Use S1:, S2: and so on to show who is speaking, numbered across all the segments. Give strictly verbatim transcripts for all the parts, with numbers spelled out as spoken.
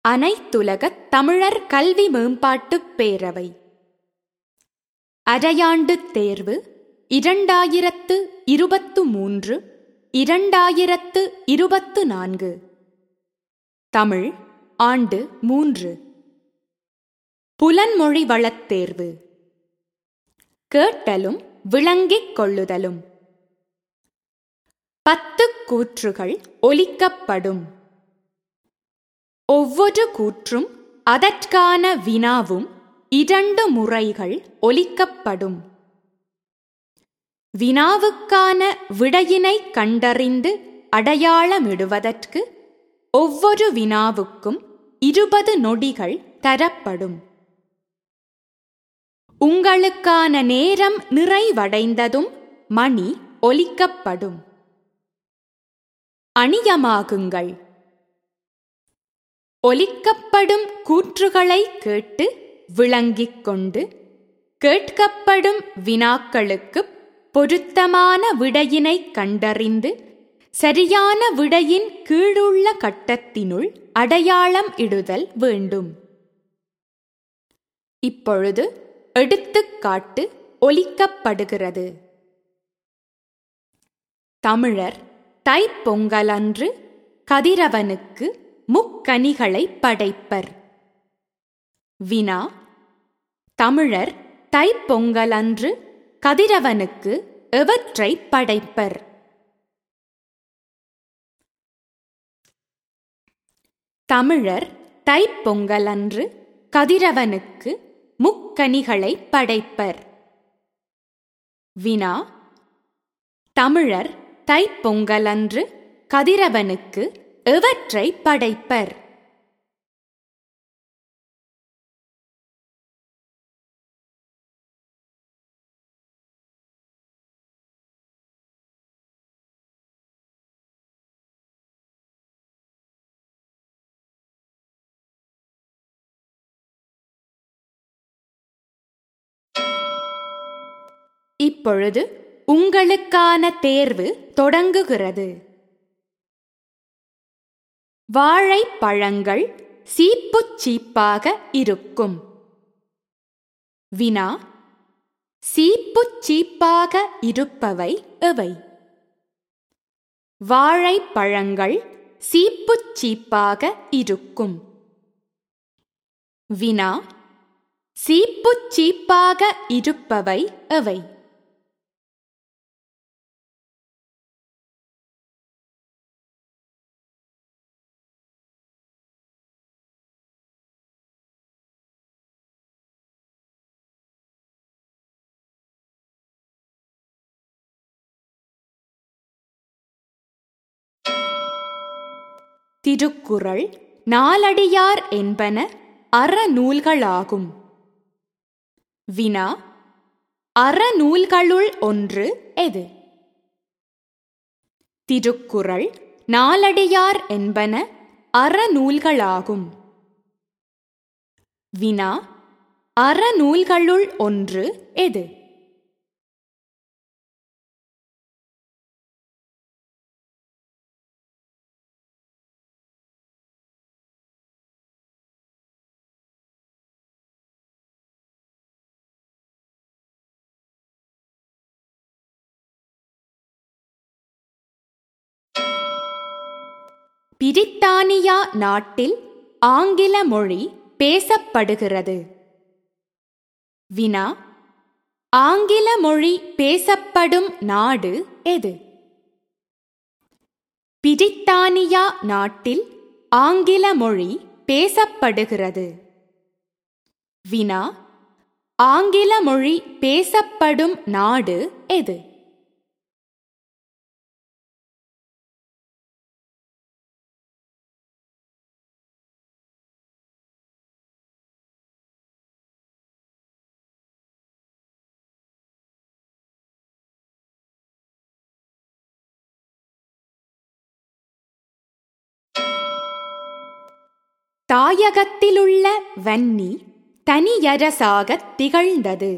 S1: அனைத்துலகத் தமிழர் கல்வி மேம்பாட்டுப் பேரவை அரையாண்டுத் தேர்வு இரண்டாயிரத்து இருபத்து மூன்று இரண்டாயிரத்து இருபத்து நான்கு. தமிழ் ஆண்டு மூன்று. புலன்மொழி வளத் தேர்வு. கேட்டலும் விளங்கிக் கொள்ளுதலும். பத்து கூற்றுகள் ஒலிக்கப்படும். ஒவ்வொரு கூற்றும் அதற்கான வினாவும் இரண்டு முறைகள் ஒலிக்கப்படும். வினாவுக்கான விடையினை கண்டறிந்து அடையாளமிடுவதற்கு ஒவ்வொரு வினாவுக்கும் இருபது நொடிகள் தரப்படும். உங்களுக்கான நேரம் நிறைவடைந்ததும் மணி ஒலிக்கப்படும். அணியமாகுங்கள். ஒலிக்கப்படும் கூற்றுகளை கேட்டு விளங்கிக் கொண்டு கேட்கப்படும் வினாக்களுக்கு பொருத்தமான விடையினை கண்டறிந்து சரியான விடையின் கீழுள்ள கட்டத்தினுள் அடையாளம் இடுதல் வேண்டும். இப்பொழுது எடுத்துக்காட்டு ஒலிக்கப்படுகிறது. தமிழர் தைப்பொங்கலன்று கதிரவனுக்கு முக்கனிகளை படைப்பர். வினா: தமிழர் தைப்பொங்கலன்று கதிரவனுக்கு எவற்றை படைப்பர்? தமிழர் தைப்பொங்கலன்று கதிரவனுக்கு முக்கனிகளை படைப்பர். வினா: தமிழர் தைப்பொங்கலன்று கதிரவனுக்கு எவற்றை படைப்பர்? இப்பொழுது உங்களுக்கான தேர்வு தொடங்குகிறது. வாழைப்பழங்கள் சீப்புச் சீப்பாக இருக்கும். வினா: சீப்புச் சீப்பாக இருப்பவை எவை? வாழைப்பழங்கள் சீப்புச் சீப்பாக இருக்கும். வினா: சீப்புச் சீப்பாக இருப்பவை எவை? திருக்குறள், நாலடியார் என்பன அறநூல்களாகும். வினா: அறநூல்களுள் ஒன்று எது? திருக்குறள், நாலடியார் என்பன அறநூல்களாகும். வினா: அறநூல்களுள் ஒன்று எது? பிரித்தானியா நாட்டில் ஆங்கில மொழி பேசப்படுகிறது. வினா: ஆங்கில மொழி பேசப்படும் நாடு எது? பிரித்தானியா நாட்டில் ஆங்கில மொழி பேசப்படுகிறது. வினா: ஆங்கில மொழி பேசப்படும் நாடு எது? தாயகத்திலுள்ள வன்னி தனியரசாகத் திகழ்ந்தது.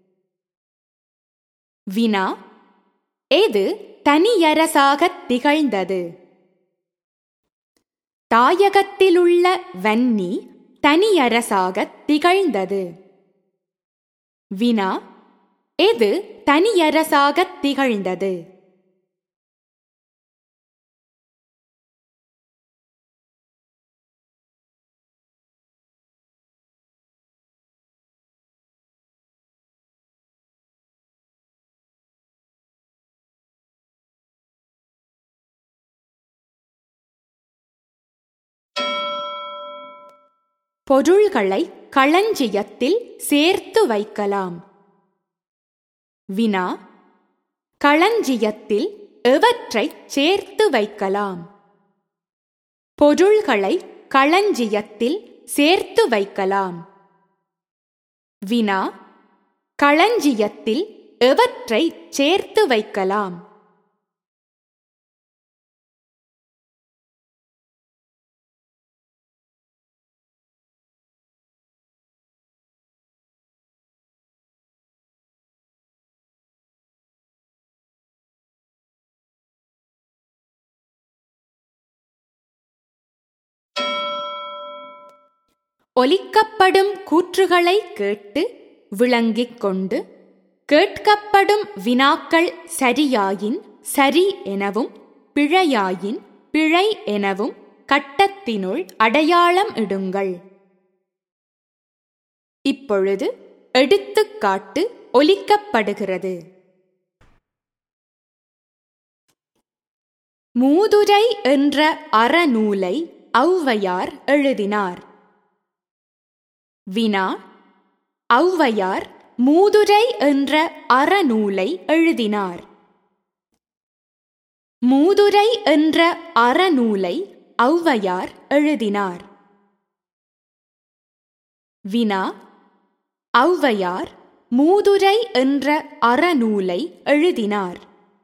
S1: வினா: எது தனியரசாகத் திகழ்ந்தது? தாயகத்திலுள்ள வன்னி தனியரசாகத் திகழ்ந்தது. வினா: எது தனியரசாகத் திகழ்ந்தது? பொருள்களை களஞ்சியத்தில் சேர்த்து வைக்கலாம். வினா: களஞ்சியத்தில் எவற்றைச் சேர்த்து வைக்கலாம்? பொருள்களை களஞ்சியத்தில் சேர்த்து வைக்கலாம். வினா: களஞ்சியத்தில் எவற்றைச் சேர்த்து வைக்கலாம்? ஒலிக்கப்படும் கூற்றுகளை கேட்டு விளங்கிக் கொண்டு கேட்கப்படும் வினாக்கள் சரியாயின் சரி எனவும் பிழையாயின் பிழை எனவும் கட்டத்தினுள் அடையாளம் இடுங்கள். இப்பொழுது எடுத்துக்காட்டு ஒலிக்கப்படுகிறது. மூதுரை என்ற அறநூலை ஔவையார் எழுதினார். வினா: ஔவையார் மூதுரை என்ற அறநூலை எழுதினார். மூதுரை என்ற அறநூலை ஔவையார் எழுதினார். வினா: ஔவையார் மூதுரை என்ற அறநூலை எழுதினார்.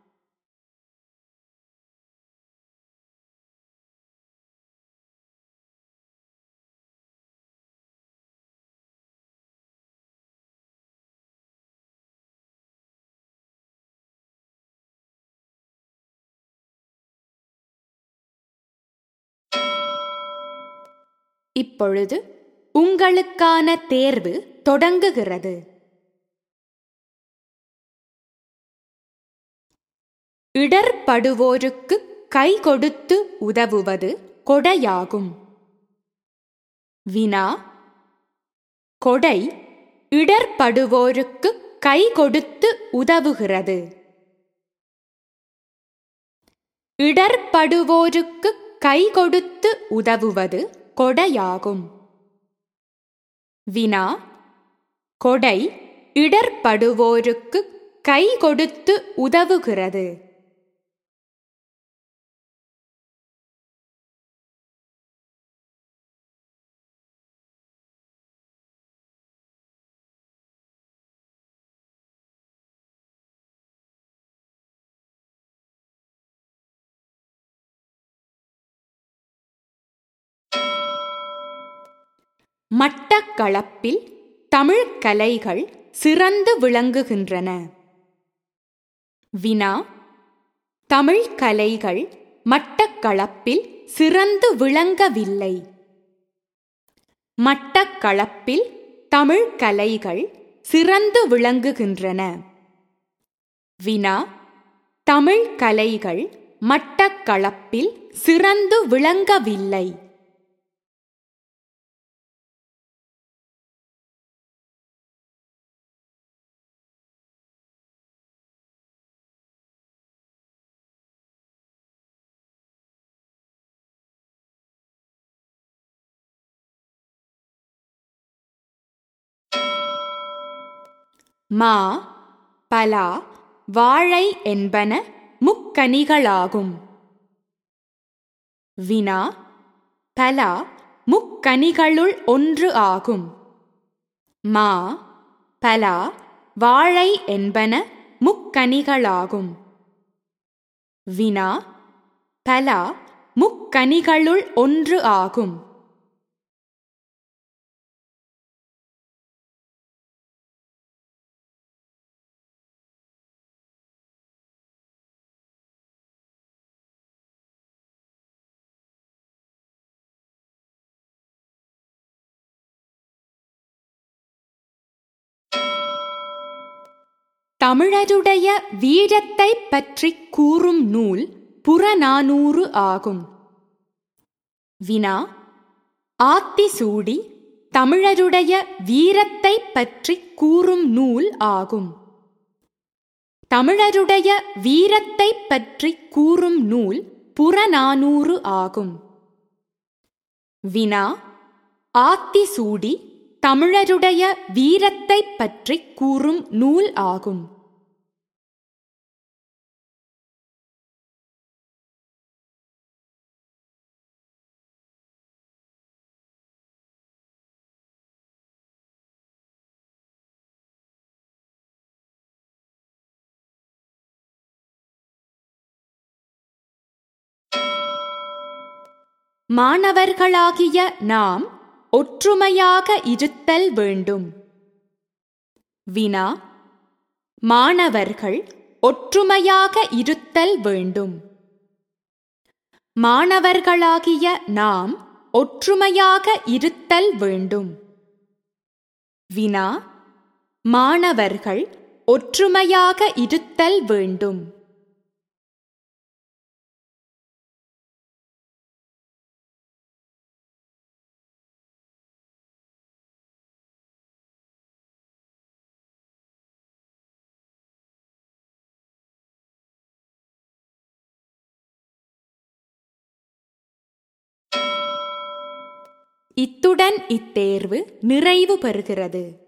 S1: இப்பொழுது உங்களுக்கான தேர்வு தொடங்குகிறது. இடர்படுவோருக்கு கை கொடுத்து உதவுவது கொடையாகும். வினா: கொடை இடர்படுவோருக்கு கை கொடுத்து உதவுகிறது. இடர்படுவோருக்கு கை கொடுத்து உதவுவது கொடையாகும். வினா: கொடை இடர்படுவோருக்கு கை கொடுத்து உதவுகிறது. மட்டக்களப்பில் தமிழ்க் கலைகள் சிறந்து விளங்குகின்றன. வினா: தமிழ்க் கலைகள் மட்டக்களப்பில் சிறந்து விளங்கவில்லை. மட்டக்களப்பில் தமிழ்க் கலைகள் சிறந்து விளங்குகின்றன. வினா: தமிழ்க் கலைகள் மட்டக்களப்பில் சிறந்து விளங்கவில்லை. மா, பலா, வாழை என்பன முக்கனிகளாகும். வினா: பலா முக்கனிகளுள் ஒன்று ஆகும். மா, பலா, வாழை என்பன முக்கனிகளாகும். வினா: பலா முக்கனிகளுள் ஒன்று ஆகும். தமிழருடைய வீரத்தைப் பற்றிக் கூறும் நூல் புறநானூறு ஆகும். வினா. ஆத்திசூடி தமிழருடைய வீரத்தைப் பற்றிக் கூறும் நூல் ஆகும். தமிழருடைய வீரத்தைப் பற்றிக் கூறும் நூல் புறநானூறு ஆகும். வினா. ஆத்திசூடி தமிழருடைய வீரத்தைப் பற்றிக் கூறும் நூல் ஆகும். மாணவர்களாகிய நாம் ஒற்றுமையாக இருத்தல் வேண்டும். வினா. மாணவர்கள் ஒற்றுமையாக இருத்தல் வேண்டும். மாணவர்களாகிய நாம் ஒற்றுமையாக இருத்தல் வேண்டும். வினா. மாணவர்கள் ஒற்றுமையாக இருத்தல் வேண்டும். இத்துடன் இத்தேர்வு நிறைவு பெறுகிறது.